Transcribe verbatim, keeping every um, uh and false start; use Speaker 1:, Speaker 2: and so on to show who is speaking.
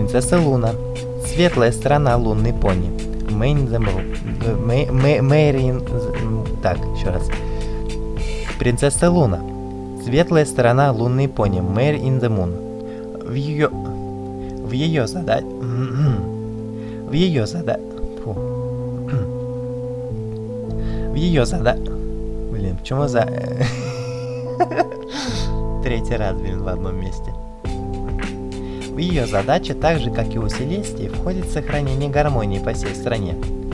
Speaker 1: Принцесса Луна. Светлая сторона лунной пони. Мэйн the Moon. Мэ- мэ- Мэрин... Так, еще раз. Принцесса Луна. Светлая сторона лунной пони. Mare in the Moon. В ее... В ее задаче... В ее задаче... В ее задаче... Блин, почему за... Третий раз, блин, в одном месте. В ее задачи, так же как и у Селестии, входит сохранение гармонии по всей стране.